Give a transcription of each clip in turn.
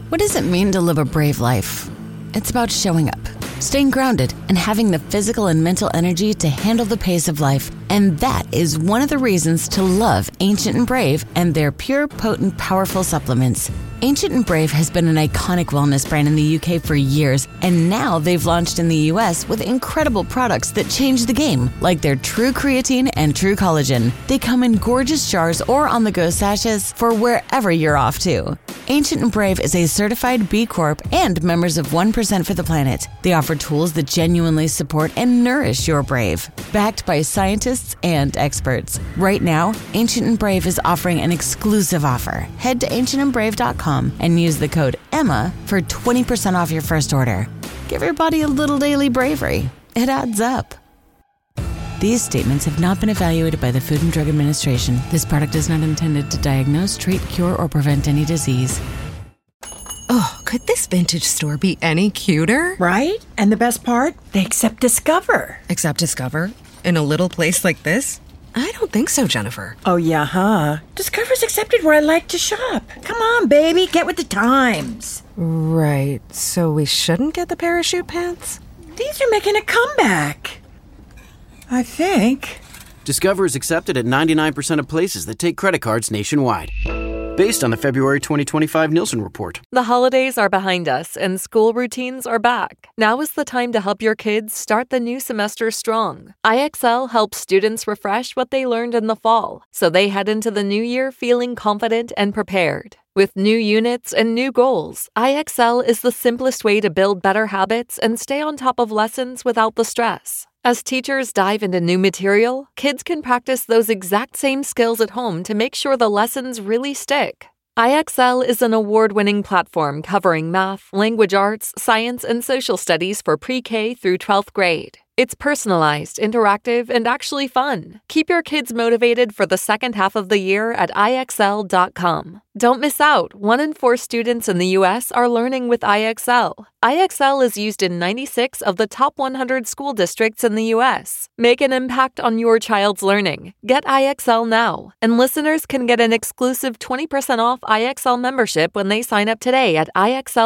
What does it mean to live a brave life? It's about showing up, staying grounded, and having the physical and mental energy to handle the pace of life. And that is one of the reasons to love Ancient and Brave and their pure, potent, powerful supplements. Ancient and Brave has been an iconic wellness brand in the UK for years, and now they've launched in the US with incredible products that change the game, like their True Creatine and True Collagen. They come in gorgeous jars or on-the-go sachets for wherever you're off to. Ancient and Brave is a certified B Corp and members of 1% for the Planet. They offer tools that genuinely support and nourish your brave, backed by scientists and experts. Right now, Ancient and Brave is offering an exclusive offer. Head to ancientandbrave.com and use the code EMMA for 20% off your first order. Give your body a little daily bravery. It adds up. These statements have not been evaluated by the Food and Drug Administration. This product is not intended to diagnose, treat, cure, or prevent any disease. Oh, could this vintage store be any cuter? Right? And the best part? They accept Discover. Accept Discover? In a little place like this? I don't think so, Jennifer. Oh, yeah, huh? Discover's accepted where I like to shop. Come on, baby, get with the times. Right, so we shouldn't get the parachute pants? These are making a comeback. I think. Discover is accepted at 99% of places that take credit cards nationwide. Based on the February 2025 Nielsen report. The holidays are behind us and school routines are back. Now is the time to help your kids start the new semester strong. IXL helps students refresh what they learned in the fall, so they head into the new year feeling confident and prepared. With new units and new goals, IXL is the simplest way to build better habits and stay on top of lessons without the stress. As teachers dive into new material, kids can practice those exact same skills at home to make sure the lessons really stick. IXL is an award-winning platform covering math, language arts, science, and social studies for pre-K through 12th grade. It's personalized, interactive, and actually fun. Keep your kids motivated for the second half of the year at IXL.com. Don't miss out. 1 in 4 students in the U.S. are learning with IXL. IXL is used in 96 of the top 100 school districts in the U.S. Make an impact on your child's learning. Get IXL now. And listeners can get an exclusive 20% off IXL membership when they sign up today at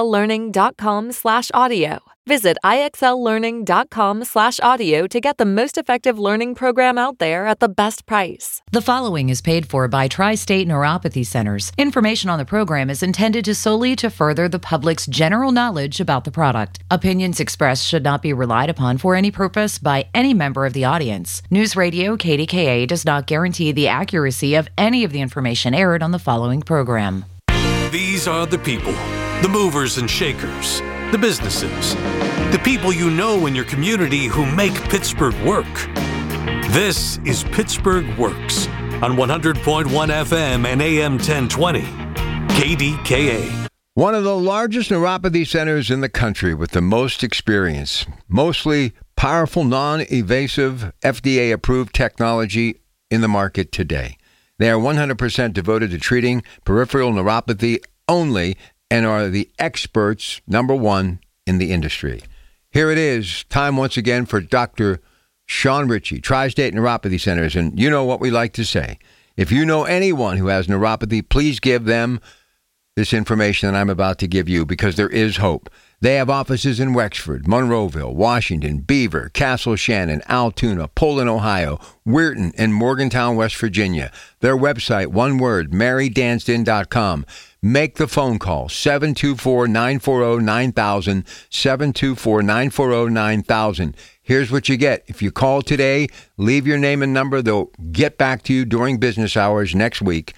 IXLlearning.com/audio. Visit IXLlearning.com/audio to get the most effective learning program out there at the best price. The following is paid for by Tri-State Neuropathy Centers. Information on the program is intended solely to further the public's general knowledge about the product. Opinions expressed should not be relied upon for any purpose by any member of the audience. News Radio KDKA does not guarantee the accuracy of any of the information aired on the following program. These are the people, the movers and shakers, the businesses, the people you know in your community who make Pittsburgh work. This is Pittsburgh Works on 100.1 FM and AM 1020, KDKA. One of the largest neuropathy centers in the country with the most experience, mostly powerful, non-invasive, FDA-approved technology in the market today. They are 100% devoted to treating peripheral neuropathy only and are the experts, number one, in the industry. Here it is, time once again for Dr. Sean Ritchie, Tri-State Neuropathy Centers. And you know what we like to say. If you know anyone who has neuropathy, please give them this information that I'm about to give you, because there is hope. They have offices in Wexford, Monroeville, Washington, Beaver, Castle Shannon, Altoona, Poland, Ohio, Weirton, and Morgantown, West Virginia. Their website, one word, marydanston.com. Make the phone call, 724-940-9000, 724-940-9000. Here's what you get. If you call today, leave your name and number. They'll get back to you during business hours next week.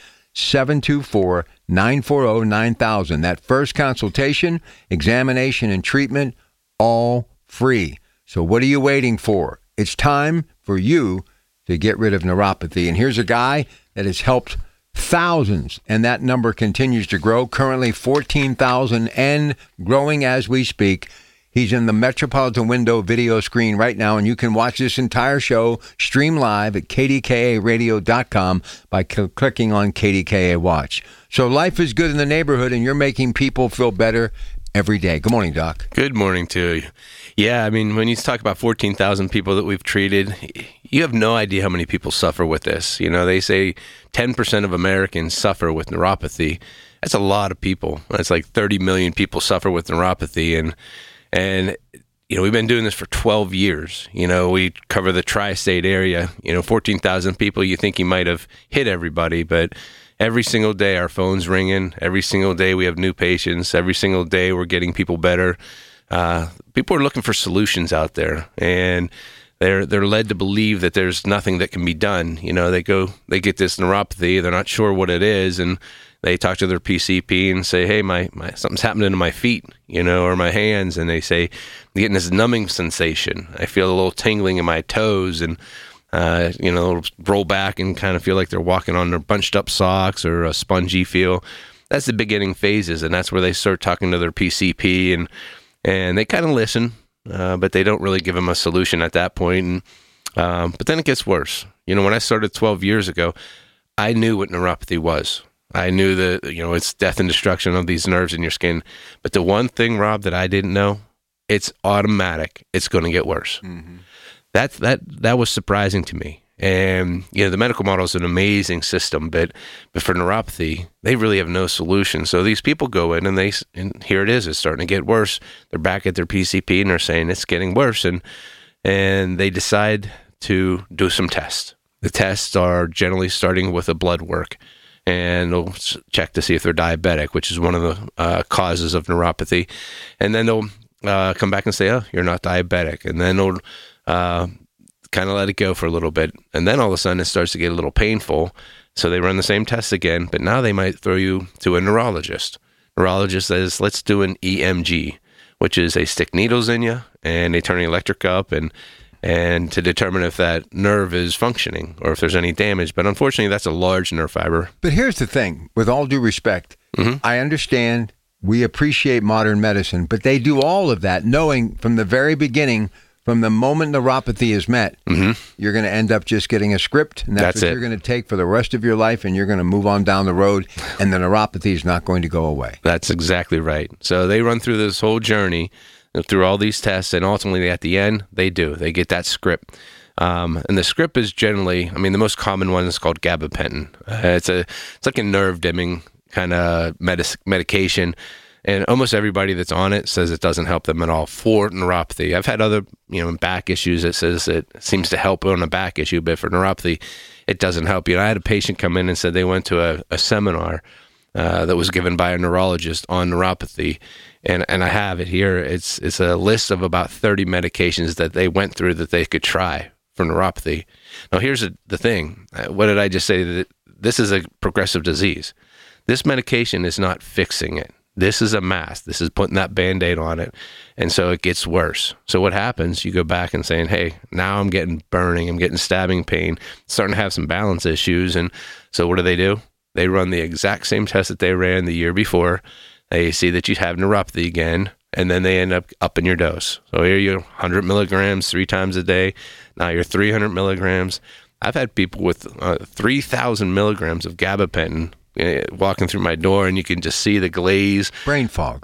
724-940-9000. That first consultation, examination, and treatment, all free. So what are you waiting for? It's time for you to get rid of neuropathy. And here's a guy that has helped thousands, and that number continues to grow. Currently 14,000 and growing as we speak. He's in the Metropolitan Window video screen right now, and you can watch this entire show stream live at kdkaradio.com by clicking on KDKA Watch. So life is good in the neighborhood, and you're making people feel better every day. Good morning, Doc. Good morning to you. Yeah, I mean, when you talk about 14,000 people that we've treated, you have no idea how many people suffer with this. You know, they say 10% of Americans suffer with neuropathy. that's a lot of people. That's like 30 million people suffer with neuropathy. And we've been doing this for 12 years. We cover the tri-state area, 14,000 people. You think you might have hit everybody, but every single day our phone's ringing. Every single day we have new patients. Every single day we're getting people better. People are looking for solutions out there, and they're led to believe that there's nothing that can be done. They get this neuropathy, they're not sure what it is, and they talk to their PCP and say, hey, my something's happening to my feet, or my hands, and they say, I'm getting this numbing sensation. I feel a little tingling in my toes, and they'll roll back and kind of feel like they're walking on their bunched up socks or a spongy feel. That's the beginning phases, and that's where they start talking to their PCP, and they kind of listen, but they don't really give them a solution at that point. But then it gets worse. When I started 12 years ago, I knew what neuropathy was. I knew that, it's death and destruction of these nerves in your skin. But the one thing, Rob, that I didn't know, it's automatic. It's going to get worse. Mm-hmm. That was surprising to me. And, the medical model is an amazing system, but for neuropathy, they really have no solution. So these people go in and here it is. It's starting to get worse. They're back at their PCP and they're saying it's getting worse. And they decide to do some tests. The tests are generally starting with a blood work. And they'll check to see if they're diabetic, which is one of the causes of neuropathy. And then they'll come back and say, oh, you're not diabetic. And then they'll kind of let it go for a little bit. And then all of a sudden it starts to get a little painful. So they run the same tests again, but now they might throw you to a neurologist. Neurologist says, let's do an EMG, which is they stick needles in you and they turn the electric up and to determine if that nerve is functioning or if there's any damage. But unfortunately, that's a large nerve fiber. But here's the thing, with all due respect, I understand, we appreciate modern medicine, but they do all of that knowing from the very beginning, from the moment neuropathy is met, you're going to end up just getting a script, and that's what you're going to take for the rest of your life, and you're going to move on down the road, and the neuropathy is not going to go away. That's exactly right. So they run through this whole journey, through all these tests, and ultimately at the end, they get that script. And the script is generally, the most common one is called gabapentin. It's like a nerve dimming kind of medication. And almost everybody that's on it says it doesn't help them at all for neuropathy. I've had other, back issues that says it seems to help on a back issue, but for neuropathy, it doesn't help. I had a patient come in and said they went to a seminar that was given by a neurologist on neuropathy. And I have it here. It's a list of about 30 medications that they went through that they could try for neuropathy. Now, here's the thing. What did I just say? This is a progressive disease. This medication is not fixing it. This is a mask. This is putting that Band-Aid on it. And so it gets worse. So what happens, you go back and saying, hey, now I'm getting burning, I'm getting stabbing pain, starting to have some balance issues. And so what do? They run the exact same test that they ran the year before. They see that you have neuropathy again, and then they end up upping your dose. So here you're 100 milligrams 3 times a day. Now you're 300 milligrams. I've had people with 3,000 milligrams of gabapentin walking through my door, and you can just see the glaze. Brain fog.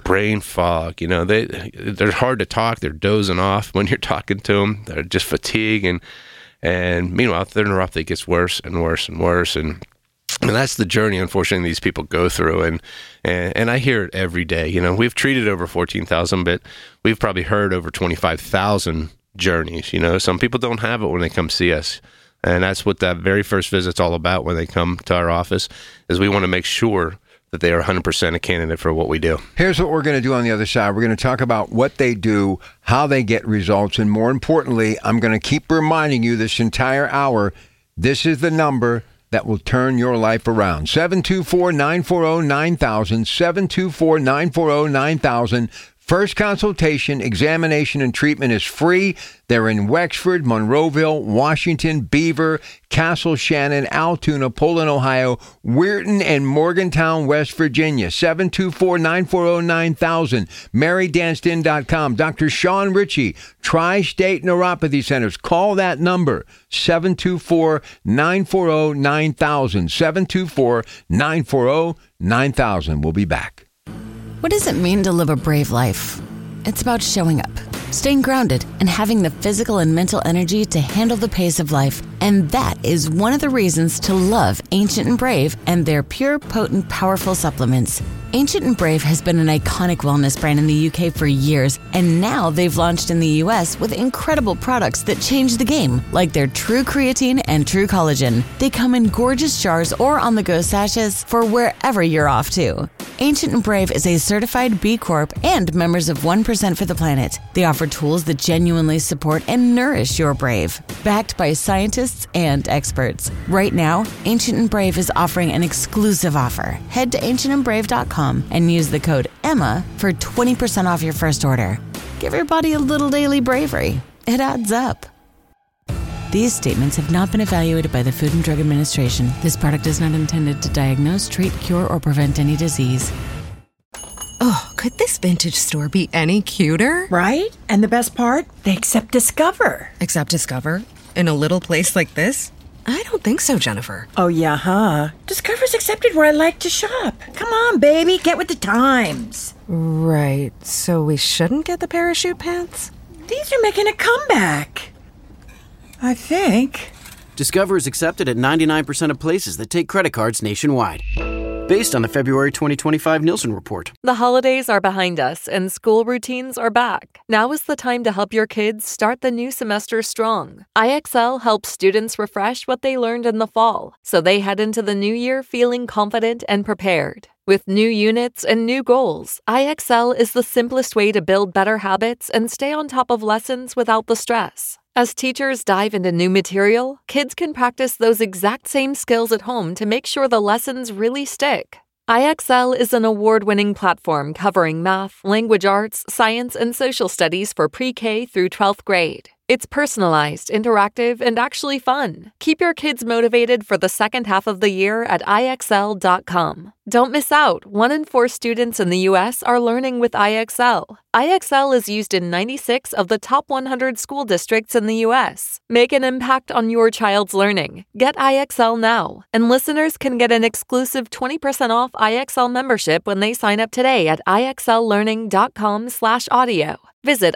They're hard to talk. They're dozing off when you're talking to them. They're just fatigued, and meanwhile, their neuropathy gets worse and worse and worse, and that's the journey, unfortunately, these people go through, and I hear it every day. We've treated over 14,000, but we've probably heard over 25,000 journeys. Some people don't have it when they come see us. And that's what that very first visit's all about when they come to our office, is we want to make sure that they are 100% a candidate for what we do. Here's what we're going to do on the other side. We're going to talk about what they do, how they get results, and more importantly, I'm going to keep reminding you this entire hour, this is the number that will turn your life around. 724-940-9000, 724-940-9000. First consultation, examination, and treatment is free. They're in Wexford, Monroeville, Washington, Beaver, Castle Shannon, Altoona, Poland, Ohio, Weirton, and Morgantown, West Virginia. 724-940-9000. MaryDanston.com. Dr. Sean Ritchie, Tri-State Neuropathy Centers. Call that number, 724-940-9000. 724-940-9000. We'll be back. What does it mean to live a brave life? It's about showing up, staying grounded, and having the physical and mental energy to handle the pace of life. And that is one of the reasons to love Ancient and Brave and their pure, potent, powerful supplements. Ancient and Brave has been an iconic wellness brand in the UK for years, and now they've launched in the US with incredible products that change the game, like their True Creatine and True Collagen. They come in gorgeous jars or on-the-go sachets for wherever you're off to. Ancient and Brave is a certified B Corp and members of 1% for the Planet. They offer tools that genuinely support and nourish your Brave, backed by scientists and experts. Right now, Ancient and Brave is offering an exclusive offer. Head to ancientandbrave.com and use the code EMMA for 20% off your first order. Give your body a little daily bravery. It adds up. These statements have not been evaluated by the Food and Drug Administration. This product is not intended to diagnose, treat, cure, or prevent any disease. Oh, could this vintage store be any cuter? Right? And the best part? They accept Discover. Accept Discover? In a little place like this? I don't think so, Jennifer. Oh, yeah, huh? Discover's accepted where I like to shop. Come on, baby, get with the times. Right, so we shouldn't get the parachute pants? These are making a comeback. I think. Discover is accepted at 99% of places that take credit cards nationwide. Based on the February 2025 Nielsen report. The holidays are behind us and school routines are back. Now is the time to help your kids start the new semester strong. IXL helps students refresh what they learned in the fall, so they head into the new year feeling confident and prepared. With new units and new goals, IXL is the simplest way to build better habits and stay on top of lessons without the stress. As teachers dive into new material, kids can practice those exact same skills at home to make sure the lessons really stick. IXL is an award-winning platform covering math, language arts, science, and social studies for pre-K through 12th grade. It's personalized, interactive, and actually fun. Keep your kids motivated for the second half of the year at IXL.com. Don't miss out. 1 in 4 students in the U.S. are learning with IXL. IXL is used in 96 of the top 100 school districts in the U.S. Make an impact on your child's learning. Get IXL now. And listeners can get an exclusive 20% off IXL membership when they sign up today at IXLlearning.com/audio. Visit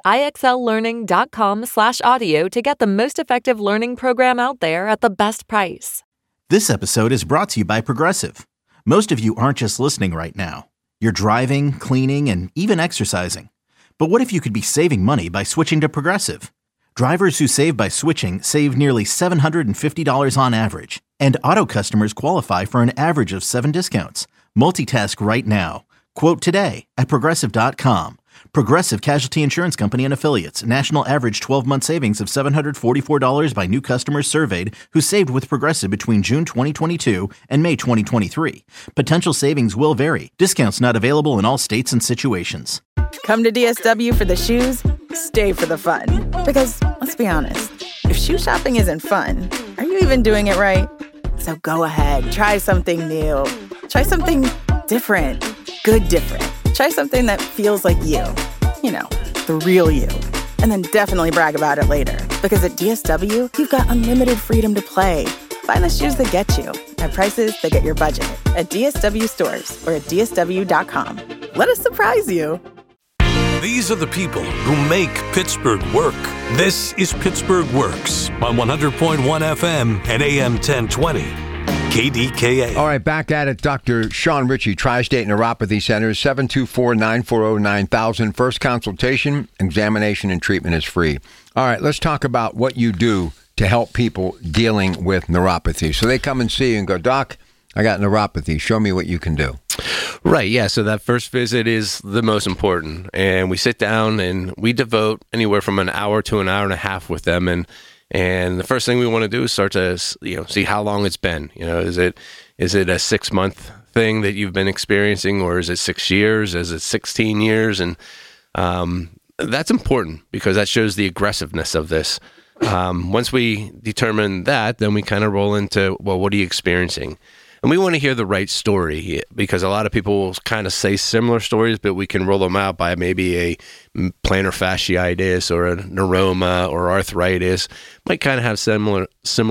IXLlearning.com/audio to get the most effective learning program out there at the best price. This episode is brought to you by Progressive. Most of you aren't just listening right now. You're driving, cleaning, and even exercising. But what if you could be saving money by switching to Progressive? Drivers who save by switching save nearly $750 on average. And auto customers qualify for an average of 7 discounts. Multitask right now. Quote today at Progressive.com. Progressive Casualty Insurance Company and Affiliates. National average 12-month savings of $744 by new customers surveyed who saved with Progressive between June 2022 and May 2023. Potential savings will vary. Discounts not available in all states and situations. Come to DSW for the shoes, stay for the fun. Because, let's be honest, if shoe shopping isn't fun, are you even doing it right? So go ahead, try something new. Try something different. Good different. Try something that feels like you. You know, the real you. And then definitely brag about it later. Because at DSW, you've got unlimited freedom to play. Find the shoes that get you at prices that get your budget at DSW stores or at DSW.com. Let us surprise you. These are the people who make Pittsburgh work. This is Pittsburgh Works on 100.1 FM and AM 1020. KDKA. All right, back at it. Dr. Sean Ritchie, Tri-State Neuropathy Center, 724-940-9000. First consultation, examination, and treatment is free. All right, let's talk about what you do to help people dealing with neuropathy. So they come and see you and go, Doc, I got neuropathy. Show me what you can do. Right, yeah. So that first visit is the most important. And we sit down and we devote anywhere from an hour to an hour and a half with them. And the first thing we want to do is start to, see how long it's been. Is it a 6-month thing that you've been experiencing, or is it 6 years? Is it 16 years? And that's important because that shows the aggressiveness of this. Once we determine that, then we kind of roll into, well, what are you experiencing? And we want to hear the right story because a lot of people will kind of say similar stories, but we can roll them out by maybe a plantar fasciitis or a neuroma or arthritis. Might kind of have similar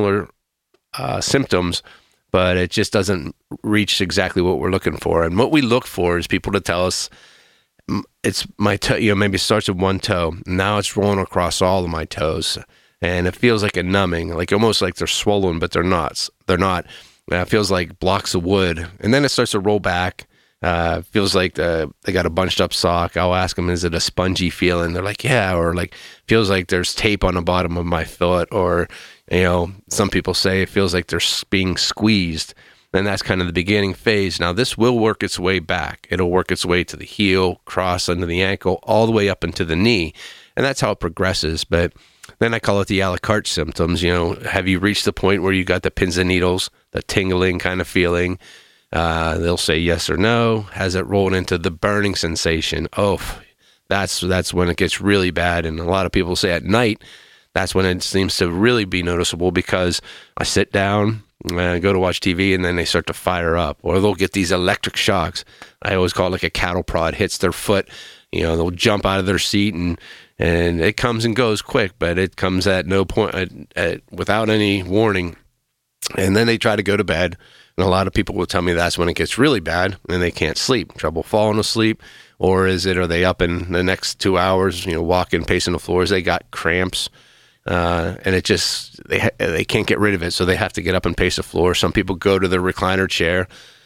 symptoms, but it just doesn't reach exactly what we're looking for. And what we look for is people to tell us, it's my toe, maybe it starts with one toe. Now it's rolling across all of my toes. and it feels like a numbing, like almost like they're swollen, but they're not. It feels like blocks of wood, and then it starts to roll back. Feels like they got a bunched up sock. I'll ask them, is it a spongy feeling? They're like, yeah, or like feels like there's tape on the bottom of my foot, or some people say it feels like they're being squeezed. And that's kind of the beginning phase. Now, this will work its way back. It'll work its way to the heel, cross under the ankle, all the way up into the knee. And that's how it progresses. But then I call it the a la carte symptoms. Have you reached the point where you got the pins and needles, the tingling kind of feeling? They'll say yes or no. Has it rolled into the burning sensation? Oh, that's when it gets really bad. And a lot of people say at night, that's when it seems to really be noticeable, because I sit down, go to watch TV, and then they start to fire up, or they'll get these electric shocks. I always call it like a cattle prod hits their foot. They'll jump out of their seat, and it comes and goes quick, but it comes at no point, without any warning. And then they try to go to bed, and a lot of people will tell me that's when it gets really bad, and they can't sleep, trouble falling asleep, or are they up in the next 2 hours, walking, pacing the floors, they got cramps. And it just, they can't get rid of it, so they have to get up and pace the floor. Some people go to the recliner chair,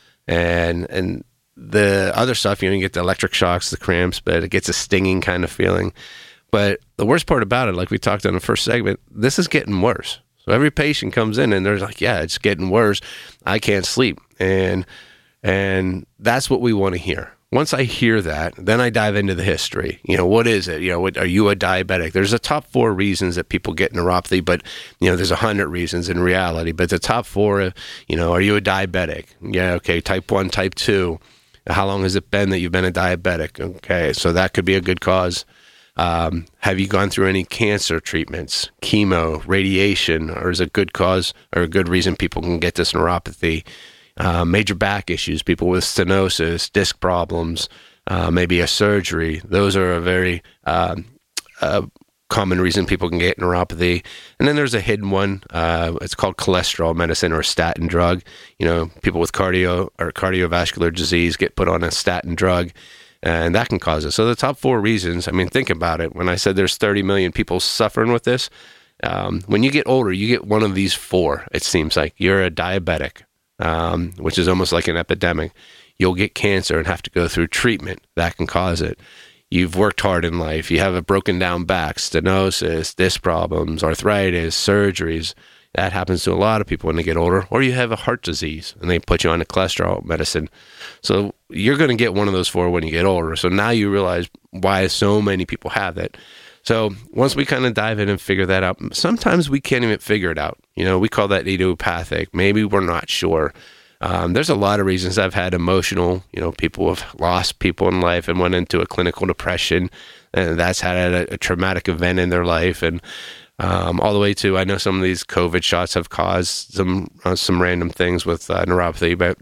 and the other stuff, you get the electric shocks, the cramps, but it gets a stinging kind of feeling. But the worst part about it, like we talked on the first segment, this is getting worse. So every patient comes in and they're like, yeah, it's getting worse. I can't sleep. And that's what we want to hear. Once I hear that, then I dive into the history. What is it? Are you a diabetic? There's a top 4 reasons that people get neuropathy, but, there's 100 reasons in reality. But the top 4, are you a diabetic? Yeah, okay, type 1, type 2. How long has it been that you've been a diabetic? Okay, so that could be a good cause. Have you gone through any cancer treatments, chemo, radiation, or is it a good cause or a good reason people can get this neuropathy? Major back issues, people with stenosis, disc problems, maybe a surgery. Those are a very common reason people can get neuropathy. And then there's a hidden one. It's called cholesterol medicine, or a statin drug. People with cardio or cardiovascular disease get put on a statin drug, and that can cause it. So the top 4 reasons, think about it. When I said there's 30 million people suffering with this, when you get older, you get one of these 4. It seems like you're a diabetic. Which is almost like an epidemic. You'll get cancer and have to go through treatment. That can cause it. You've worked hard in life. You have a broken down back, stenosis, disc problems, arthritis, surgeries. That happens to a lot of people when they get older. Or you have a heart disease and they put you on a cholesterol medicine. So you're going to get one of those 4 when you get older. So now you realize why so many people have it. So once we kind of dive in and figure that out, sometimes we can't even figure it out. We call that idiopathic. Maybe we're not sure. There's a lot of reasons. I've had emotional, people have lost people in life and went into a clinical depression, and that's had a traumatic event in their life. And all the way to, I know some of these COVID shots have caused some random things with neuropathy. But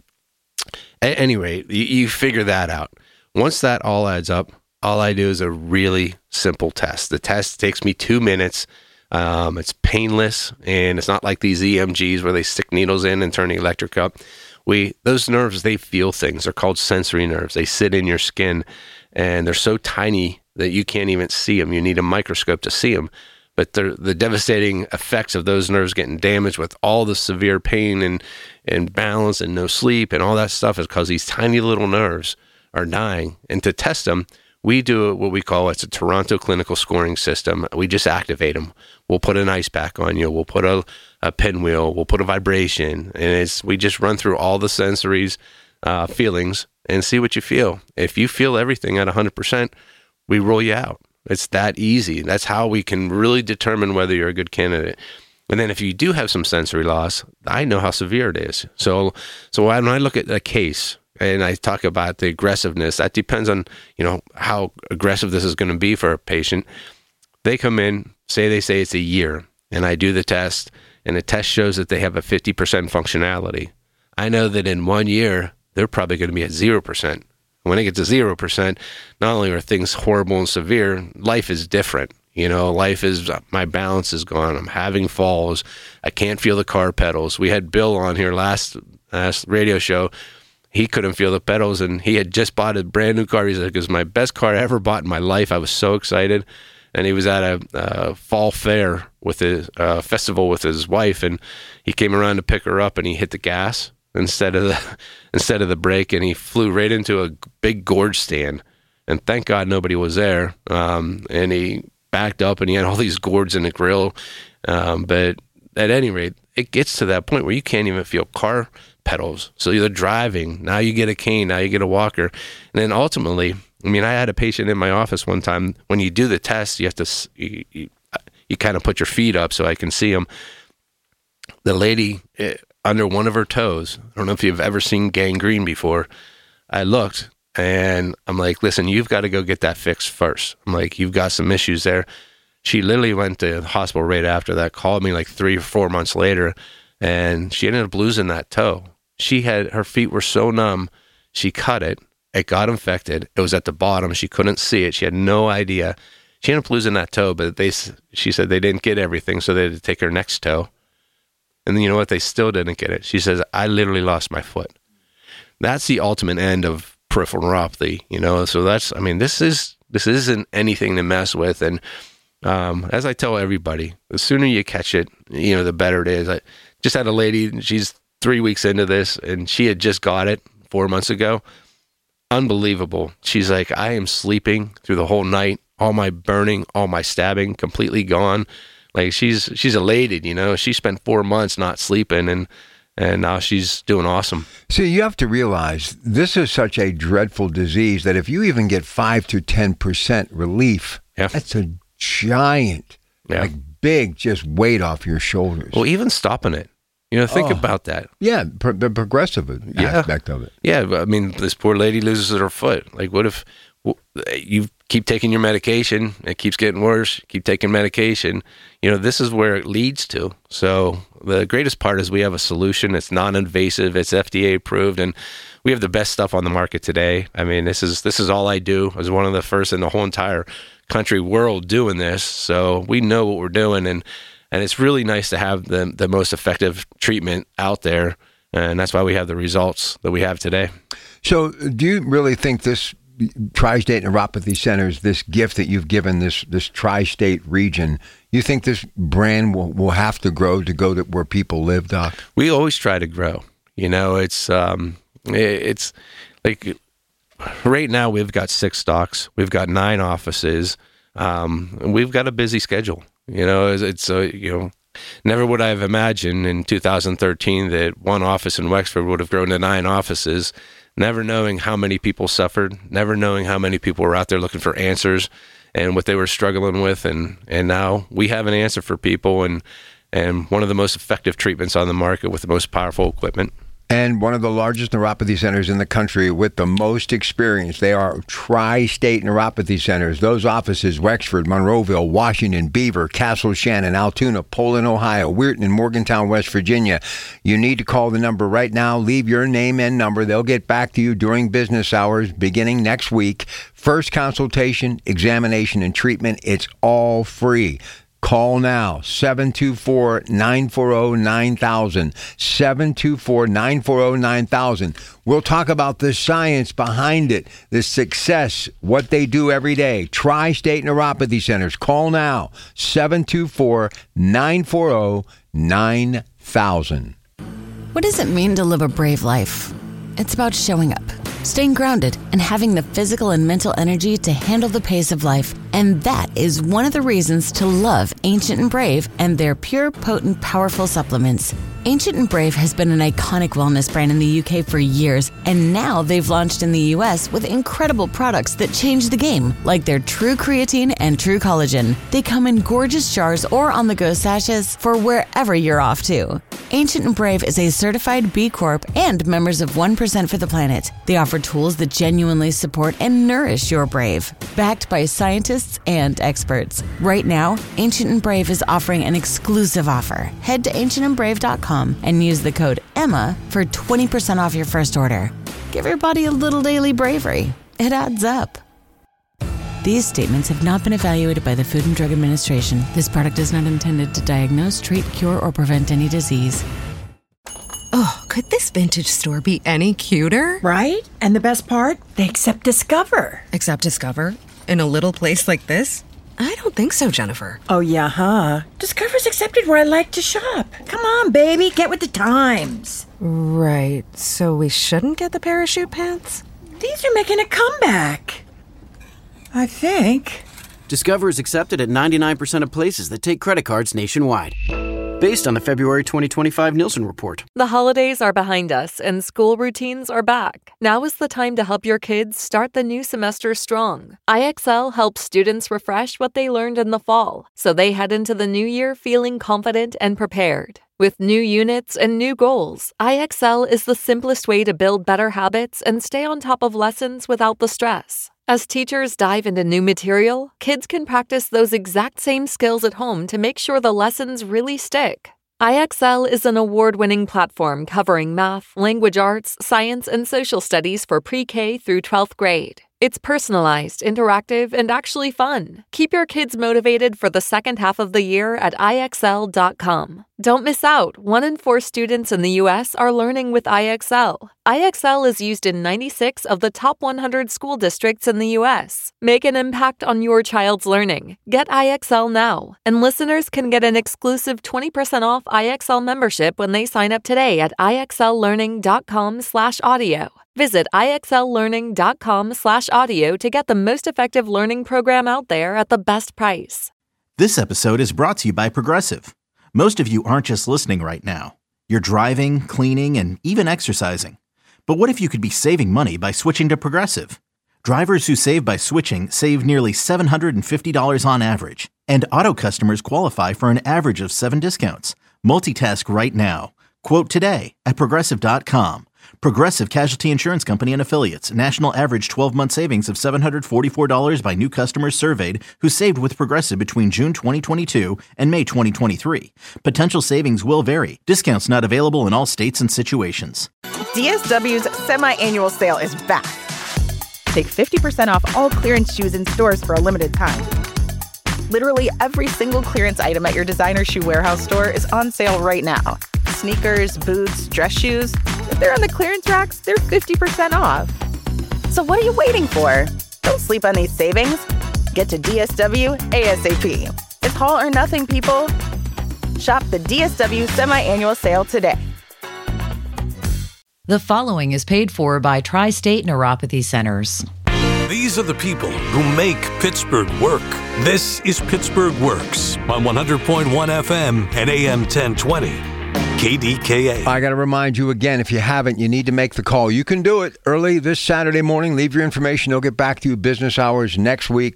at any rate, you figure that out. Once that all adds up, all I do is a really simple test. The test takes me 2 minutes. It's painless, and it's not like these EMGs where they stick needles in and turn the electric up. Those nerves, they feel things. They're called sensory nerves. They sit in your skin, and they're so tiny that you can't even see them. You need a microscope to see them. But the devastating effects of those nerves getting damaged with all the severe pain and balance and no sleep and all that stuff is because these tiny little nerves are dying. And to test them, we do what we call, it's a Toronto clinical scoring system. We just activate them. We'll put an ice pack on you. We'll put a pinwheel. We'll put a vibration. And we just run through all the sensories, feelings, and see what you feel. If you feel everything at 100%, we roll you out. It's that easy. That's how we can really determine whether you're a good candidate. And then if you do have some sensory loss, I know how severe it is. So when I look at a case, and I talk about the aggressiveness, that depends on, how aggressive this is going to be for a patient. They come in, they say it's a year, and I do the test, and the test shows that they have a 50% functionality. I know that in 1 year, they're probably going to be at 0%. When they get to 0%, not only are things horrible and severe, life is different. Life is, my balance is gone. I'm having falls. I can't feel the car pedals. We had Bill on here last radio show. He couldn't feel the pedals, and he had just bought a brand new car. He's like, it was my best car I ever bought in my life. I was so excited. and he was at a fall fair with his festival with his wife, and he came around to pick her up, and he hit the gas instead of the brake, and he flew right into a big gorge stand. And thank God nobody was there. And he backed up, and he had all these gourds in the grill. But at any rate, it gets to that point where you can't even feel car pedals. So you're driving. Now you get a cane. Now you get a walker. And then ultimately, I mean, I had a patient in my office one time. When you do the test, you have to you kind of put your feet up so I can see them. The lady under one of her toes. I don't know if you've ever seen gangrene before. I looked. And I'm like, listen, you've got to go get that fixed first. I'm like, you've got some issues there. She literally went to the hospital right after that, called me like 3 or 4 months later, and she ended up losing that toe. Her feet were so numb, she cut it. It got infected. It was at the bottom. She couldn't see it. She had no idea. She ended up losing that toe, but she said they didn't get everything, so they had to take her next toe. And then you know what? They still didn't get it. She says, I literally lost my foot. That's the ultimate end of peripheral neuropathy, so this isn't anything to mess with. And as I tell everybody, the sooner you catch it, the better it is. I just had a lady, she's 3 weeks into this, and she had just got it 4 months ago. Unbelievable. She's like, I am sleeping through the whole night, all my burning, all my stabbing completely gone. Like she's elated, she spent 4 months not sleeping, and now she's doing awesome. See, you have to realize this is such a dreadful disease that if you even get 5 to 10% relief, that's a giant, big just weight off your shoulders. Well, even stopping it. Think about that. Yeah, the progressive aspect of it. Yeah, I mean, this poor lady loses her foot. Like, what if you keep taking your medication, it keeps getting worse, keep taking medication, this is where it leads to. So the greatest part is we have a solution. It's non-invasive, it's FDA approved, and we have the best stuff on the market today. I mean, this is all I do. I was one of the first in the whole entire world doing this. So we know what we're doing, and it's really nice to have the most effective treatment out there. And that's why we have the results that we have today. So do you really think this Tri-State Neuropathy Centers, this gift that you've given this tri-state region, you think this brand will have to grow to go to where people live, Doc? We always try to grow. It's like right now we've got 6 docs, we've got 9 offices, and we've got a busy schedule. Never would I have imagined in 2013 that one office in Wexford would have grown to 9 offices. Never knowing how many people suffered, never knowing how many people were out there looking for answers and what they were struggling with. And now we have an answer for people and one of the most effective treatments on the market with the most powerful equipment. And one of the largest neuropathy centers in the country with the most experience. They are Tri-State Neuropathy Centers. Those offices, Wexford, Monroeville, Washington, Beaver, Castle Shannon, Altoona, Poland, Ohio, Weirton, and Morgantown, West Virginia. You need to call the number right now. Leave your name and number. They'll get back to you during business hours beginning next week. First consultation, examination, and treatment. It's all free. Call now, 724-940-9000, 724-940-9000. We'll talk about the science behind it, the success, what they do every day. Tri-State Neuropathy Centers. Call now, 724-940-9000. What does it mean to live a brave life? It's about showing up, staying grounded, and having the physical and mental energy to handle the pace of life. And that is one of the reasons to love Ancient and Brave and their pure, potent, powerful supplements. Ancient and Brave has been an iconic wellness brand in the UK for years, and now they've launched in the US with incredible products that change the game, like their True Creatine and True Collagen. They come in gorgeous jars or on-the-go sachets for wherever you're off to. Ancient and Brave is a certified B Corp and members of 1% for the Planet. They offer tools that genuinely support and nourish your brave, backed by scientists and experts. Right now, Ancient and Brave is offering an exclusive offer. Head to ancientandbrave.com and use the code EMMA for 20% off your first order. Give your body a little daily bravery. It adds up. These statements have not been evaluated by the Food and Drug Administration. This product is not intended to diagnose, treat, cure, or prevent any disease. Oh, could this vintage store be any cuter? Right? And the best part? They accept Discover. Accept Discover? In a little place like this? I don't think so, Jennifer. Oh, yeah, huh? Discover's accepted where I like to shop. Come on, baby, get with the times. Right, so we shouldn't get the parachute pants? These are making a comeback. I think. Discover is accepted at 99% of places that take credit cards nationwide. Based on the February 2025 Nielsen report. The holidays are behind us and school routines are back. Now is the time to help your kids start the new semester strong. IXL helps students refresh what they learned in the fall, so they head into the new year feeling confident and prepared. With new units and new goals, IXL is the simplest way to build better habits and stay on top of lessons without the stress. As teachers dive into new material, kids can practice those exact same skills at home to make sure the lessons really stick. IXL is an award-winning platform covering math, language arts, science, and social studies for pre-K through 12th grade. It's personalized, interactive, and actually fun. Keep your kids motivated for the second half of the year at IXL.com. Don't miss out. 1 in 4 students in the U.S. are learning with IXL. IXL is used in 96 of the top 100 school districts in the U.S. Make an impact on your child's learning. Get IXL now. And listeners can get an exclusive 20% off IXL membership when they sign up today at IXLlearning.com/audio. Visit IXLlearning.com/audio to get the most effective learning program out there at the best price. This episode is brought to you by Progressive. Most of you aren't just listening right now. You're driving, cleaning, and even exercising. But what if you could be saving money by switching to Progressive? Drivers who save by switching save nearly $750 on average. And auto customers qualify for an average of 7 discounts. Multitask right now. Quote today at Progressive.com. Progressive Casualty Insurance Company and Affiliates. National average 12-month savings of $744 by new customers surveyed who saved with Progressive between June 2022 and May 2023. Potential savings will vary. Discounts not available in all states and situations. DSW's semi-annual sale is back. Take 50% off all clearance shoes in stores for a limited time. Literally every single clearance item at your designer shoe warehouse store is on sale right now. Sneakers, boots, dress shoes. If they're on the clearance racks, they're 50% off. So what are you waiting for? Don't sleep on these savings. Get to DSW ASAP. It's all or nothing, people. Shop the DSW semi-annual sale today. The following is paid for by Tri-State Neuropathy Centers. These are the people who make Pittsburgh work. This is Pittsburgh Works on 100.1 FM and AM 1020. KDKA. I got to remind you again, if you haven't, you need to make the call. You can do it early this Saturday morning. Leave your information. They'll get back to you business hours next week.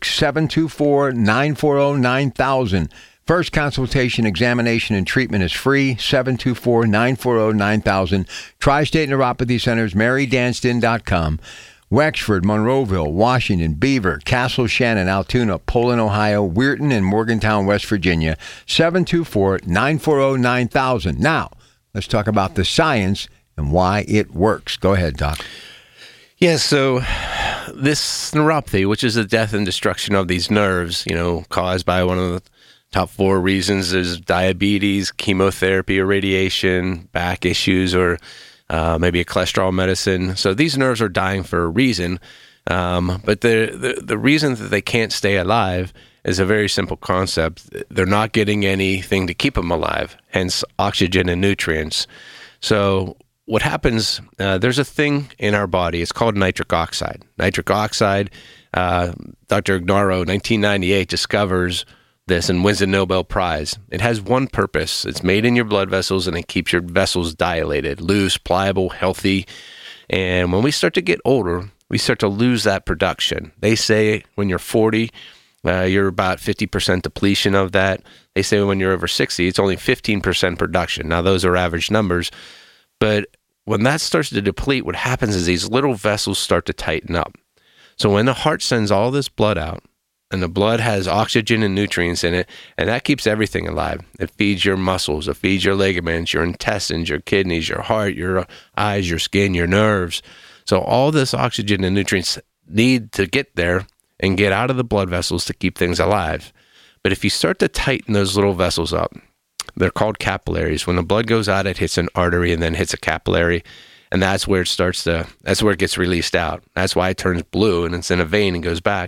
724-940-9000. First consultation, examination, and treatment is free. 724-940-9000. Tri-State Neuropathy Centers, MaryDanston.com. Wexford, Monroeville, Washington, Beaver, Castle Shannon, Altoona, Poland, Ohio, Weirton, and Morgantown, West Virginia. 724-940-9000. Now, let's talk about the science and why it works. Go ahead, Doc. Yeah, so this neuropathy, which is the death and destruction of these nerves, caused by one of the top 4 reasons is diabetes, chemotherapy or radiation, back issues, or maybe a cholesterol medicine. So these nerves are dying for a reason, but the reason that they can't stay alive is a very simple concept. They're not getting anything to keep them alive, hence oxygen and nutrients. So what happens, there's a thing in our body, it's called nitric oxide. Nitric oxide, Dr. Ignarro, 1998, discovers this and wins the Nobel Prize. It has one purpose. It's made in your blood vessels and it keeps your vessels dilated, loose, pliable, healthy. And when we start to get older, we start to lose that production. They say when you're 40, you're about 50% depletion of that. They say when you're over 60, it's only 15% production. Now, those are average numbers. But when that starts to deplete, what happens is these little vessels start to tighten up. So when the heart sends all this blood out, and the blood has oxygen and nutrients in it, and that keeps everything alive. It feeds your muscles, it feeds your ligaments, your intestines, your kidneys, your heart, your eyes, your skin, your nerves. So all this oxygen and nutrients need to get there and get out of the blood vessels to keep things alive. But if you start to tighten those little vessels up, they're called capillaries. When the blood goes out, it hits an artery and then hits a capillary, and that's where it gets released out. That's why it turns blue and it's in a vein and goes back.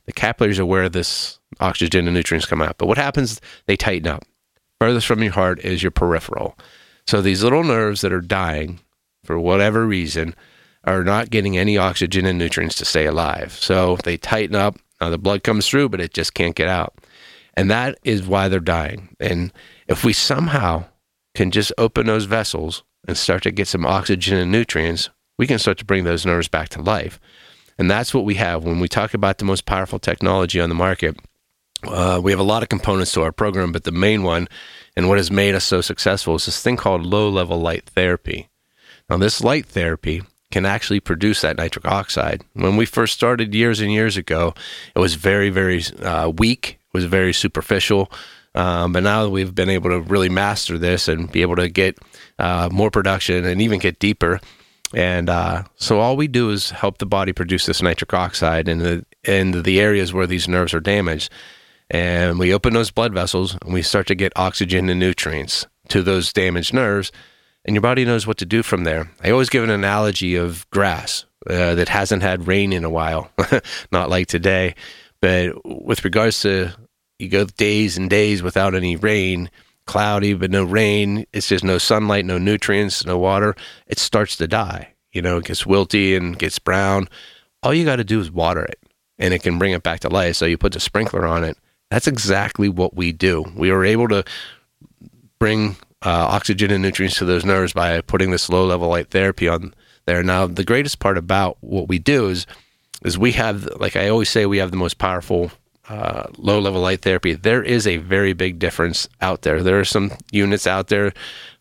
The capillaries are where this oxygen and nutrients come out. But what happens? They tighten up. Furthest from your heart is your peripheral. So these little nerves that are dying for whatever reason are not getting any oxygen and nutrients to stay alive. So they tighten up. Now the blood comes through, but it just can't get out. And that is why they're dying. And if we somehow can just open those vessels and start to get some oxygen and nutrients, we can start to bring those nerves back to life. And that's what we have. When we talk about the most powerful technology on the market, we have a lot of components to our program, but the main one, and what has made us so successful, is this thing called low-level light therapy. Now, this light therapy can actually produce that nitric oxide. When we first started years and years ago, it was very, very weak. It was very superficial. But now that we've been able to really master this and be able to get more production and even get deeper. And so all we do is help the body produce this nitric oxide in the areas where these nerves are damaged. And we open those blood vessels and we start to get oxygen and nutrients to those damaged nerves. And your body knows what to do from there. I always give an analogy of grass that hasn't had rain in a while, not like today. But with regards to, you go days and days without any rain, cloudy, but no rain. It's just no sunlight, no nutrients, no water. It starts to die. It gets wilty and gets brown. All you got to do is water it, and it can bring it back to life. So you put the sprinkler on it. That's exactly what we do. We are able to bring oxygen and nutrients to those nerves by putting this low-level light therapy on there. Now, the greatest part about what we do is we have, like I always say, we have the most powerful low-level light therapy. There is a very big difference out there. There are some units out there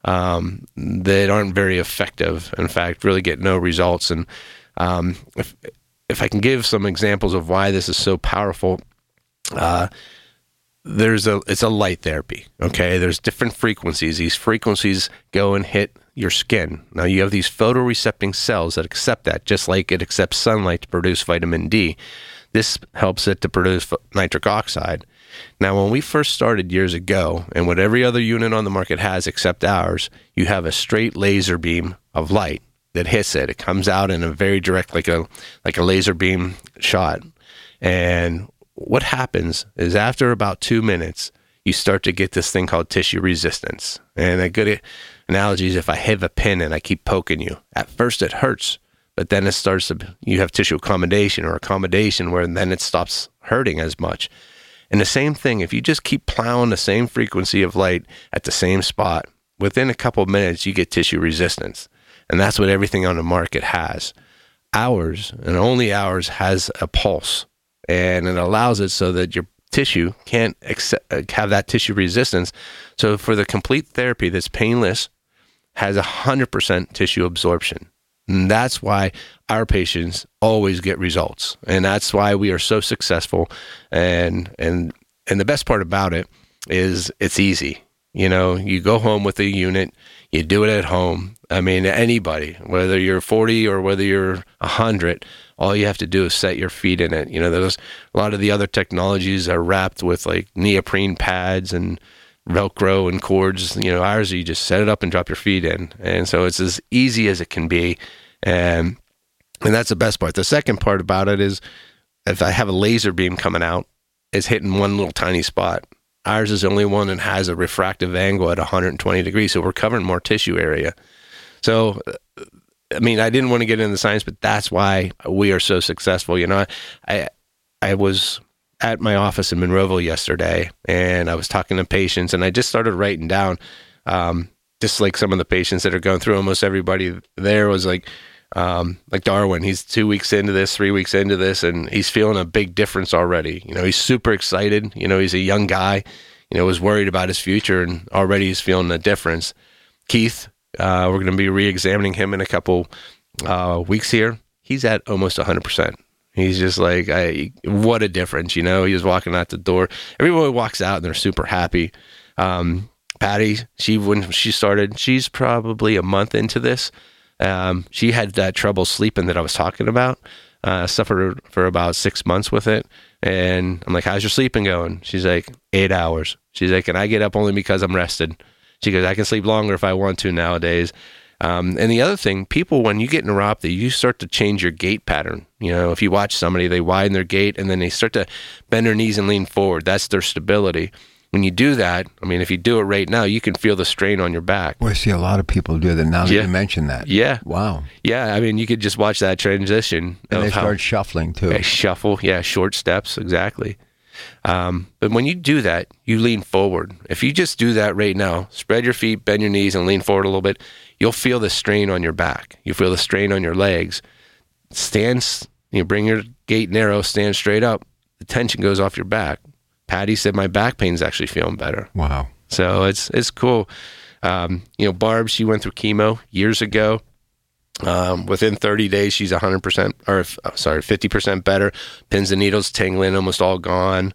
that aren't very effective. In fact, really get no results. And if I can give some examples of why this is so powerful, it's a light therapy. Okay, there's different frequencies. These frequencies go and hit your skin. Now you have these photorecepting cells that accept that, just like it accepts sunlight to produce vitamin D. This helps it to produce nitric oxide. Now, when we first started years ago, and what every other unit on the market has except ours, you have a straight laser beam of light that hits it. It comes out in a very direct, like a laser beam shot. And what happens is after about 2 minutes, you start to get this thing called tissue resistance. And a good analogy is if I have a pin and I keep poking you, at first it hurts. But then you have tissue accommodation where then it stops hurting as much. And the same thing, if you just keep plowing the same frequency of light at the same spot, within a couple of minutes, you get tissue resistance. And that's what everything on the market has. Ours, and only ours, has a pulse. And it allows it so that your tissue can't have that tissue resistance. So for the complete therapy that's painless, has 100% tissue absorption. And that's why our patients always get results. And that's why we are so successful. And the best part about it is it's easy. You go home with a unit, you do it at home. I mean, anybody, whether you're 40 or whether you're 100, all you have to do is set your feet in it. There's a lot of the other technologies are wrapped with like neoprene pads and Velcro and cords. Ours, you just set it up and drop your feet in. And so it's as easy as it can be. And that's the best part. The second part about it is if I have a laser beam coming out, it's hitting one little tiny spot. Ours is the only one that has a refractive angle at 120 degrees. So we're covering more tissue area. So, I mean, I didn't want to get into the science, but that's why we are so successful. I was at my office in Monroeville yesterday, and I was talking to patients, and I just started writing down, just like some of the patients that are going through. Almost everybody there was like Darwin. He's 2 weeks into this, 3 weeks into this, and he's feeling a big difference already. He's super excited. He's a young guy. Was worried about his future, and already he's feeling a difference. Keith, we're going to be re-examining him in a couple weeks here. He's at almost 100%. He's just like, what a difference, He was walking out the door. Everyone walks out and they're super happy. Patty, when she started, she's probably a month into this. She had that trouble sleeping that I was talking about, suffered for about 6 months with it. And I'm like, how's your sleeping going? She's like, 8 hours. She's like, and I get up only because I'm rested. She goes, I can sleep longer if I want to nowadays. And the other thing, people, when you get neuropathy, you start to change your gait pattern. You know, if you watch somebody, they widen their gait and then they start to bend their knees and lean forward. That's their stability. When you do that, I mean, if you do it right now, you can feel the strain on your back. Well, I see a lot of people do that now that you mention that. Yeah. Wow. Yeah, I mean, you could just watch that transition. And they start shuffling, too. Shuffle, short steps, exactly. But when you do that, you lean forward. If you just do that right now, spread your feet, bend your knees, and lean forward a little bit, you'll feel the strain on your back. You feel the strain on your legs. Bring your gait narrow, stand straight up. The tension goes off your back. Patty said my back pain's actually feeling better. Wow. So it's cool. Barb, she went through chemo years ago. Within 30 days, she's 50% better. Pins and needles tingling, almost all gone.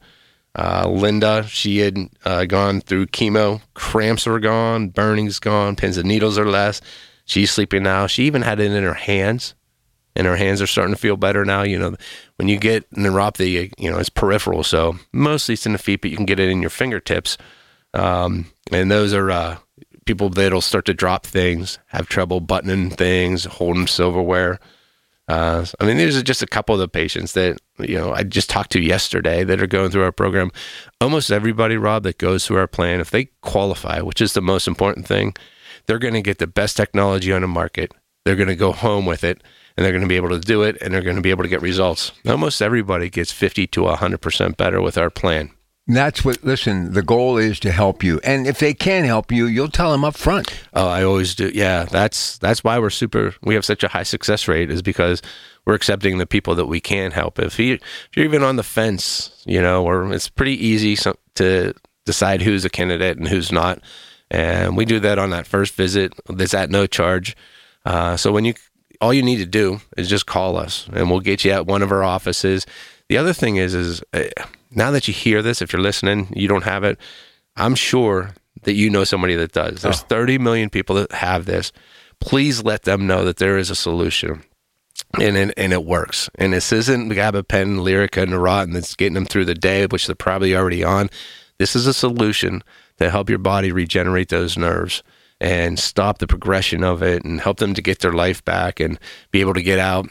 Linda, she had gone through chemo. Cramps are gone. Burning's gone. Pins and needles are less. She's sleeping now. She even had it in her hands. And her hands are starting to feel better now. You know, when you get neuropathy, it's peripheral. So mostly it's in the feet, but you can get it in your fingertips. And those are people that'll start to drop things, have trouble buttoning things, holding silverware. These are just a couple of the patients that, I just talked to yesterday that are going through our program. Almost everybody, Rob, that goes through our plan, if they qualify, which is the most important thing, they're going to get the best technology on the market. They're going to go home with it. And they're going to be able to do it, and they're going to be able to get results. Almost everybody gets 50 to 100% better with our plan. Listen, the goal is to help you. And if they can help you, you'll tell them up front. Oh, I always do. Yeah, that's why we have such a high success rate, is because we're accepting the people that we can help. If you're even on the fence, or it's pretty easy to decide who's a candidate and who's not. And we do that on that first visit. That's at no charge. So all you need to do is just call us, and we'll get you at one of our offices. The other thing is now that you hear this, if you're listening, you don't have it, I'm sure that you know somebody that does. There's 30 million people that have this. Please let them know that there is a solution, and it works. And this isn't gabapentin, Lyrica, Neurontin that's getting them through the day, which they're probably already on. This is a solution to help your body regenerate those nerves and stop the progression of it and help them to get their life back and be able to get out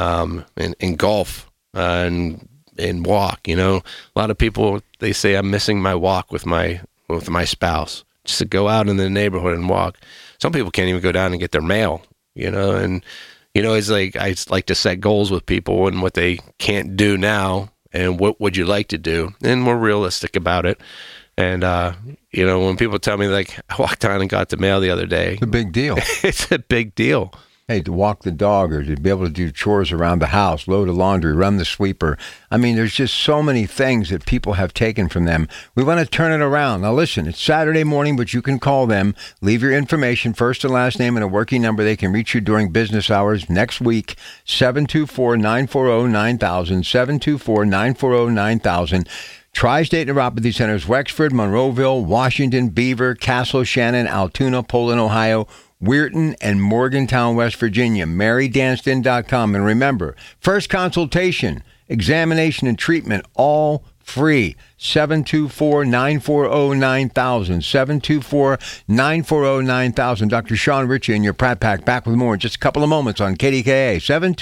and golf and walk. A lot of people, they say, I'm missing my walk with my spouse, just to go out in the neighborhood and walk. Some people can't even go down and get their mail, and it's like, I like to set goals with people and what they can't do now and what would you like to do, and we're realistic about it. And, when people tell me, like, I walked down and got the mail the other day. It's a big deal. It's a big deal. Hey, to walk the dog or to be able to do chores around the house, load of laundry, run the sweeper. I mean, there's just so many things that people have taken from them. We want to turn it around. Now, listen, it's Saturday morning, but you can call them. Leave your information, first and last name, and a working number. They can reach you during business hours next week, 724-940-9000, 724-940-9000. Tri-State Neuropathy Centers, Wexford, Monroeville, Washington, Beaver, Castle, Shannon, Altoona, Poland, Ohio, Weirton, and Morgantown, West Virginia. MaryDanston.com. And remember, first consultation, examination, and treatment, all free. 724-940-9000. 724-940-9000. Dr. Sean Ritchie and your Pratt Pack back with more in just a couple of moments on KDKA.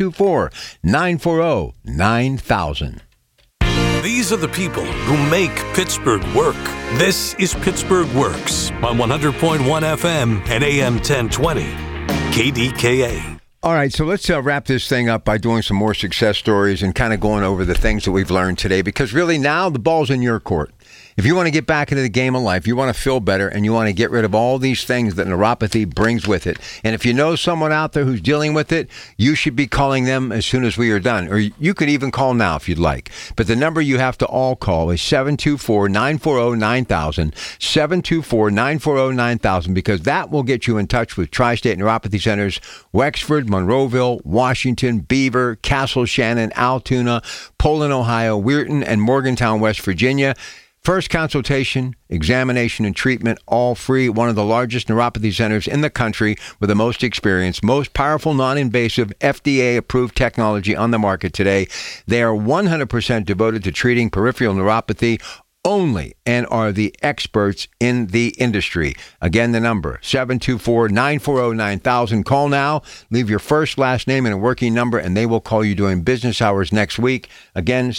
724-940-9000. These are the people who make Pittsburgh work. This is Pittsburgh Works on 100.1 FM and AM 1020. KDKA. All right, so let's wrap this thing up by doing some more success stories and kind of going over the things that we've learned today, because really now the ball's in your court. If you want to get back into the game of life, you want to feel better, and you want to get rid of all these things that neuropathy brings with it. And if you know someone out there who's dealing with it, you should be calling them as soon as we are done. Or you could even call now if you'd like. But the number you have to all call is 724-940-9000, 724-940-9000, because that will get you in touch with Tri-State Neuropathy Centers, Wexford, Monroeville, Washington, Beaver, Castle, Shannon, Altoona, Poland, Ohio, Weirton, and Morgantown, West Virginia. First consultation, examination, and treatment, all free. One of the largest neuropathy centers in the country with the most experience, most powerful, non-invasive, FDA-approved technology on the market today. They are 100% devoted to treating peripheral neuropathy. only and are the experts in the industry. Again, the number, 724-940-9000. Call now. Leave your first, last name, and a working number, and they will call you during business hours next week. Again,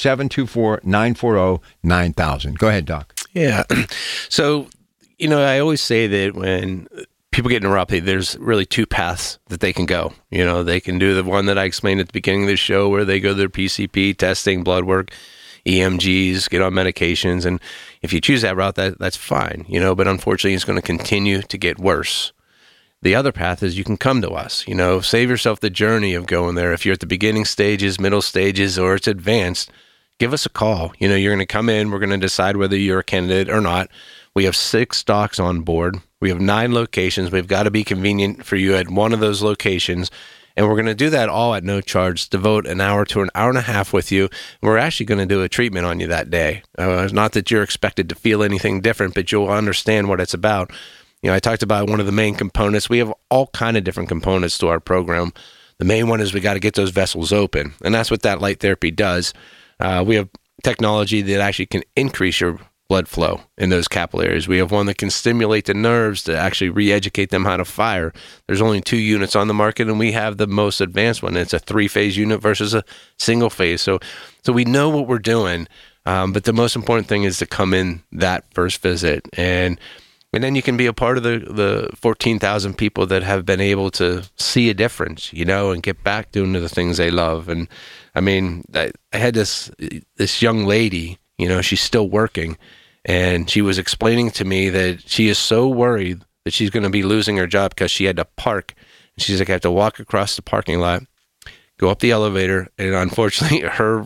724-940-9000. Go ahead, Doc. Yeah. So, I always say that when people get neuropathy, there's really two paths that they can go. They can do the one that I explained at the beginning of the show where they go their PCP, testing, blood work, EMGs, get on medications. And if you choose that route, that's fine, but unfortunately it's going to continue to get worse. The other path is you can come to us, save yourself the journey of going there. If you're at the beginning stages, middle stages, or it's advanced, give us a call. You're going to come in, we're going to decide whether you're a candidate or not. We have 6 docs on board. We have 9 locations. We've got to be convenient for you at one of those locations. And we're going to do that all at no charge, devote an hour to an hour and a half with you. We're actually going to do a treatment on you that day. Not that you're expected to feel anything different, but you'll understand what it's about. I talked about one of the main components. We have all kind of different components to our program. The main one is we got to get those vessels open. And that's what that light therapy does. We have technology that actually can increase your blood flow in those capillaries. We have one that can stimulate the nerves to actually re-educate them how to fire. There's only 2 units on the market, and we have the most advanced one. It's a 3-phase unit versus a single phase. So we know what we're doing, but the most important thing is to come in that first visit. And then you can be a part of the 14,000 people that have been able to see a difference, and get back doing the things they love. And I mean, I had this young lady, she's still working, and she was explaining to me that she is so worried that she's going to be losing her job because she had to park. And she's like, I have to walk across the parking lot, go up the elevator, and unfortunately her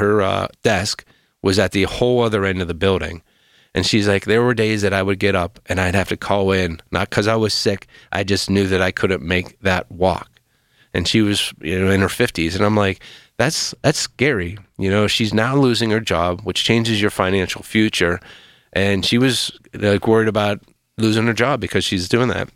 desk was at the whole other end of the building. And she's like, there were days that I would get up and I'd have to call in, not because I was sick. I just knew that I couldn't make that walk. And she was, in her 50s. And I'm like, that's scary. She's now losing her job, which changes your financial future. And she was worried about losing her job because she's doing that.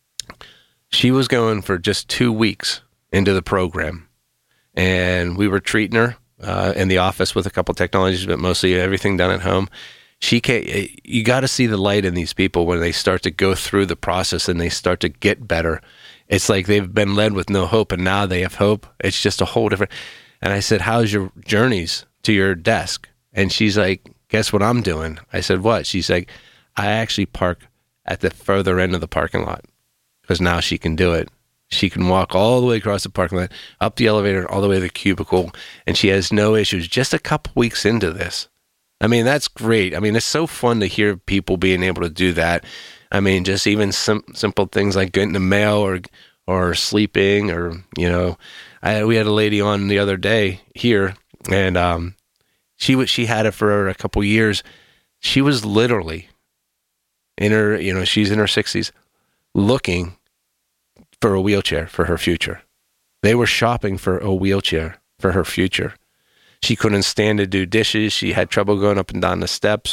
She was going for just 2 weeks into the program. And we were treating her in the office with a couple technologies, but mostly everything done at home. You got to see the light in these people when they start to go through the process and they start to get better. It's like they've been led with no hope, and now they have hope. It's just a whole different. And I said, how's your journeys to your desk? And she's like, guess what I'm doing? I said, what? She's like, I actually park at the further end of the parking lot because now she can do it. She can walk all the way across the parking lot, up the elevator, all the way to the cubicle, and she has no issues just a couple weeks into this. I mean, that's great. I mean, it's so fun to hear people being able to do that. I mean, just even simple things like getting the mail or sleeping or, we had a lady on the other day here, and she had it for a couple years. She was literally in her, she's in her 60s, looking for a wheelchair for her future. They were shopping for a wheelchair for her future. She couldn't stand to do dishes. She had trouble going up and down the steps.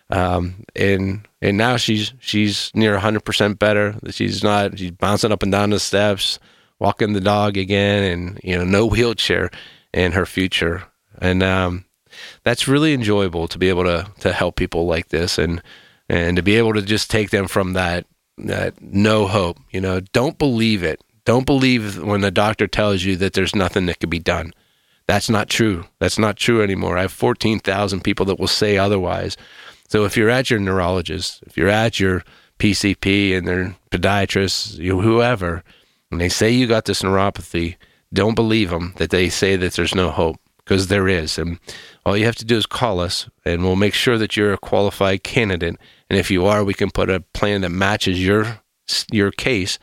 And now she's near 100% better. She's bouncing up and down the steps, walking the dog again, and, no wheelchair in her future. And, that's really enjoyable to be able to help people like this and to be able to just take them from that no hope, don't believe it. Don't believe when the doctor tells you that there's nothing that could be done. That's not true. That's not true anymore. I have 14,000 people that will say otherwise. So if you're at your neurologist, if you're at your PCP and their podiatrist, whoever, and they say you got this neuropathy, don't believe them that they say that there's no hope, because there is. And all you have to do is call us, and we'll make sure that you're a qualified candidate. And if you are, we can put a plan that matches your case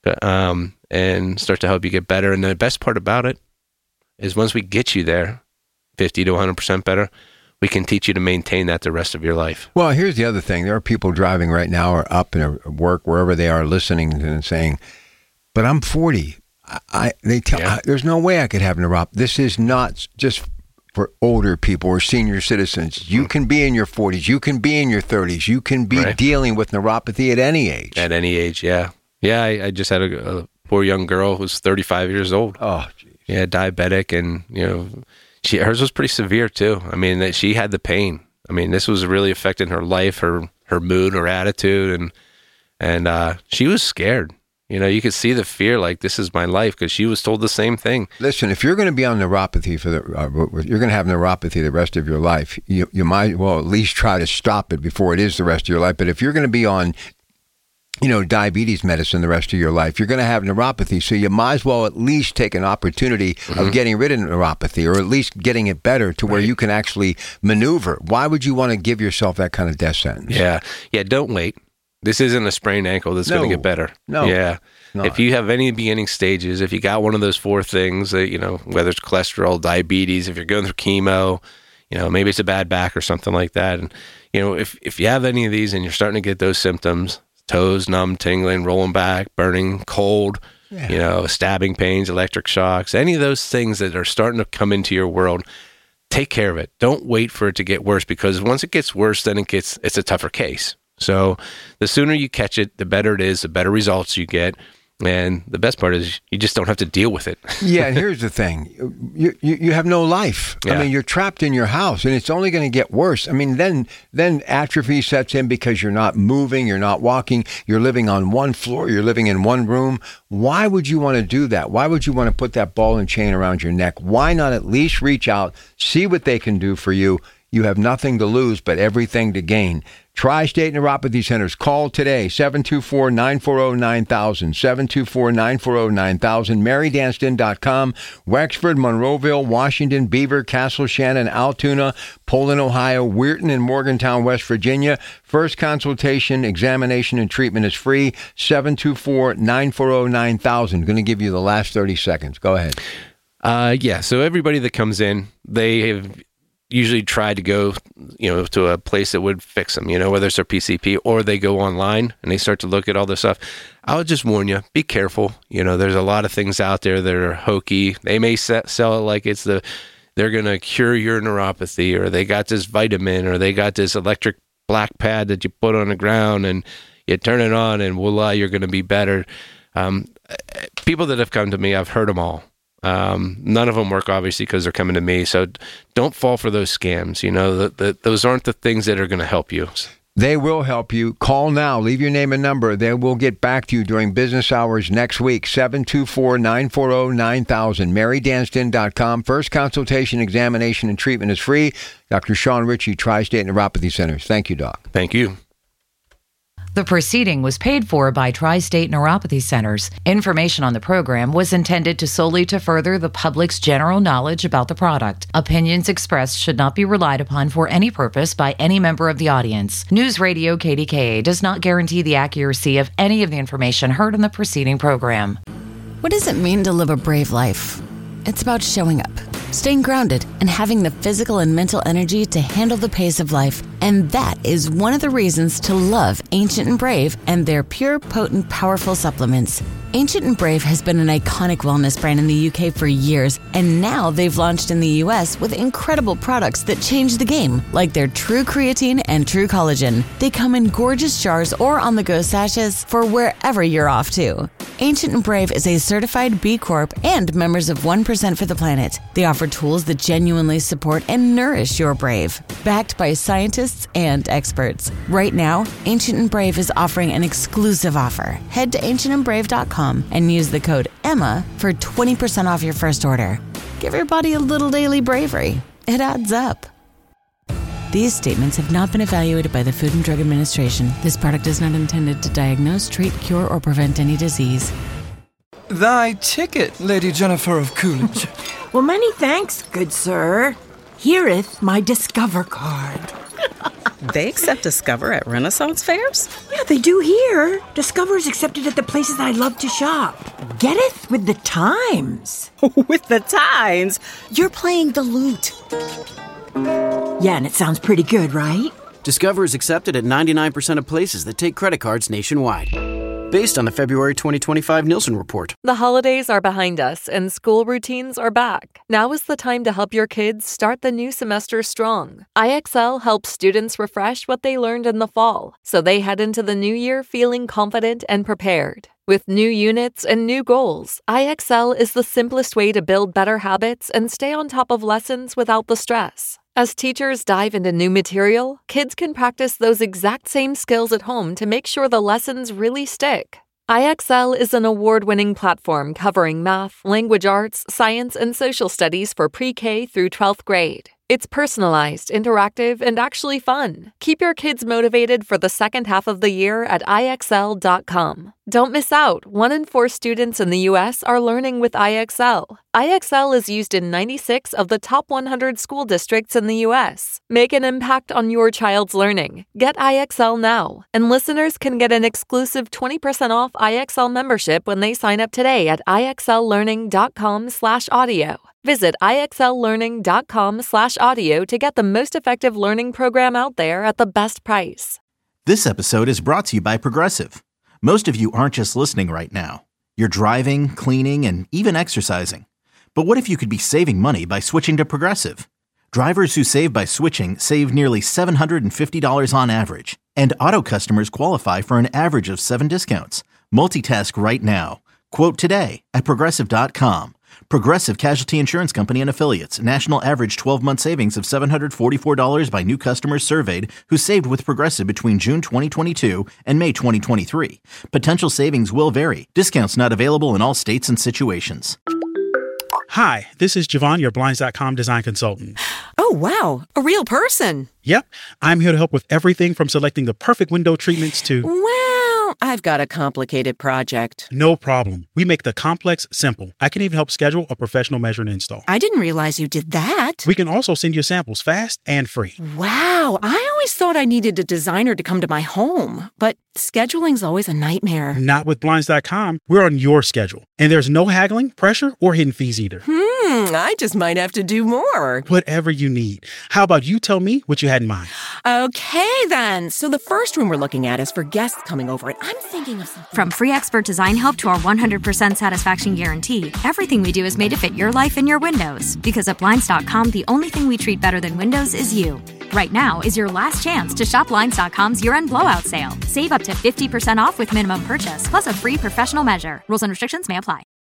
and start to help you get better. And the best part about it is once we get you there, 50 to 100% better, we can teach you to maintain that the rest of your life. Well, here's the other thing. There are people driving right now or up in work, wherever they are, listening and saying, but I'm 40. There's no way I could have neuropathy. This is not just for older people or senior citizens. You can be in your 40s. You can be in your 30s. You can be dealing with neuropathy at any age. At any age, yeah. Yeah, I just had a poor young girl who's 35 years old. Oh, geez. Yeah, diabetic, and hers was pretty severe too. I mean, that she had the pain. I mean, this was really affecting her life, her mood, her attitude, and she was scared. You know, you could see the fear, like, this is my life, because she was told the same thing. Listen, if you're going to be on neuropathy you're going to have neuropathy the rest of your life, you might well at least try to stop it before it is the rest of your life. But if you're going to be on, diabetes medicine the rest of your life, you're going to have neuropathy. So you might as well at least take an opportunity of getting rid of neuropathy, or at least getting it better to where you can actually maneuver. Why would you want to give yourself that kind of death sentence? Yeah, don't wait. This isn't a sprained ankle that's going to get better. No. Yeah. No. If you have any beginning stages, if you got one of those 4 things, whether it's cholesterol, diabetes, if you're going through chemo, maybe it's a bad back or something like that. And, if you have any of these and you're starting to get those symptoms, toes numb, tingling, rolling back, burning, cold, stabbing pains, electric shocks, any of those things that are starting to come into your world, take care of it. Don't wait for it to get worse, because once it gets worse, then it's a tougher case. So the sooner you catch it, the better it is, the better results you get. And the best part is you just don't have to deal with it. Yeah, and here's the thing. You have no life. Yeah. I mean, you're trapped in your house, and it's only going to get worse. I mean, then atrophy sets in because you're not moving, you're not walking, you're living on one floor, you're living in one room. Why would you want to do that? Why would you want to put that ball and chain around your neck? Why not at least reach out, see what they can do for you? You have nothing to lose, but everything to gain. Tri-State Neuropathy Centers. Call today, 724-940-9000, 724-940-9000, marydanston.com, Wexford, Monroeville, Washington, Beaver, Castle Shannon, Altoona, Poland, Ohio, Weirton, and Morgantown, West Virginia. First consultation, examination, and treatment is free, 724-940-9000. Going to give you the last 30 seconds. Go ahead. So everybody that comes in, they have usually try to go, to a place that would fix them, whether it's their PCP, or they go online and they start to look at all this stuff. I would just warn you, be careful. There's a lot of things out there that are hokey. They may sell it like they're going to cure your neuropathy, or they got this vitamin, or they got this electric black pad that you put on the ground and you turn it on and voila, you're going to be better. People that have come to me, I've heard them all. None of them work, obviously, because they're coming to me. So don't fall for those scams. Those aren't the things that are going to help you. They will help you. Call now. Leave your name and number. They will get back to you during business hours next week. 724-940-9000. marydanston.com. First consultation, examination, and treatment is free. Dr. Sean Ritchie, Tri-State Neuropathy Centers. Thank you, Doc. Thank you. The proceeding was paid for by Tri-State Neuropathy Centers. Information on the program was intended solely to further the public's general knowledge about the product. Opinions expressed should not be relied upon for any purpose by any member of the audience. News Radio KDKA does not guarantee the accuracy of any of the information heard in the preceding program. What does it mean to live a brave life? It's about showing up, staying grounded, and having the physical and mental energy to handle the pace of life. And that is one of the reasons to love Ancient and Brave and their pure, potent, powerful supplements. Ancient and Brave has been an iconic wellness brand in the UK for years, and now they've launched in the US with incredible products that change the game, like their True Creatine and True Collagen. They come in gorgeous jars or on-the-go sachets for wherever you're off to. Ancient and Brave is a certified B Corp and members of 1% for the Planet. They offer tools that genuinely support and nourish your brave, backed by scientists and experts. Right now, Ancient and Brave is offering an exclusive offer. Head to ancientandbrave.com and use the code EMMA for 20% off your first order. Give your body a little daily bravery. It adds up. These statements have not been evaluated by the Food and Drug Administration. This product is not intended to diagnose, treat, cure, or prevent any disease. Thy ticket, Lady Jennifer of Coolidge. Well, many thanks, good sir. Here'th my Discover card. They accept Discover at Renaissance fairs? Yeah, they do here. Discover is accepted at the places I love to shop. Getteth with the times. With the times? You're playing the lute. Yeah, and it sounds pretty good, right? Discover is accepted at 99% of places that take credit cards nationwide. Based on the February 2025 Nielsen report. The holidays are behind us and school routines are back. Now is the time to help your kids start the new semester strong. IXL helps students refresh what they learned in the fall, so they head into the new year feeling confident and prepared. With new units and new goals, IXL is the simplest way to build better habits and stay on top of lessons without the stress. As teachers dive into new material, kids can practice those exact same skills at home to make sure the lessons really stick. IXL is an award-winning platform covering math, language arts, science, and social studies for pre-K through 12th grade. It's personalized, interactive, and actually fun. Keep your kids motivated for the second half of the year at IXL.com. Don't miss out. 1 in 4 students in the U.S. are learning with IXL. IXL is used in 96 of the top 100 school districts in the U.S. Make an impact on your child's learning. Get IXL now. And listeners can get an exclusive 20% off IXL membership when they sign up today at IXLlearning.com/audio. Visit IXLlearning.com/audio to get the most effective learning program out there at the best price. This episode is brought to you by Progressive. Most of you aren't just listening right now. You're driving, cleaning, and even exercising. But what if you could be saving money by switching to Progressive? Drivers who save by switching save nearly $750 on average. And auto customers qualify for an average of 7 discounts. Multitask right now. Quote today at Progressive.com. Progressive Casualty Insurance Company and Affiliates. National average 12-month savings of $744 by new customers surveyed who saved with Progressive between June 2022 and May 2023. Potential savings will vary. Discounts not available in all states and situations. Hi, this is Javon, your Blinds.com design consultant. Oh, wow. A real person. Yep. I'm here to help with everything from selecting the perfect window treatments to... Well, I've got a complicated project. No problem. We make the complex simple. I can even help schedule a professional measure and install. I didn't realize you did that. We can also send you samples fast and free. Wow. I always thought I needed a designer to come to my home, but scheduling's always a nightmare. Not with Blinds.com. We're on your schedule. And there's no haggling, pressure, or hidden fees either. I just might have to do more. Whatever you need. How about you tell me what you had in mind? Okay, then. So the first room we're looking at is for guests coming over, and I'm thinking of something. From free expert design help to our 100% satisfaction guarantee, everything we do is made to fit your life and your windows. Because at Blinds.com, the only thing we treat better than windows is you. Right now is your last chance to shop Blinds.com's year-end blowout sale. Save up to 50% off with minimum purchase, plus a free professional measure. Rules and restrictions may apply.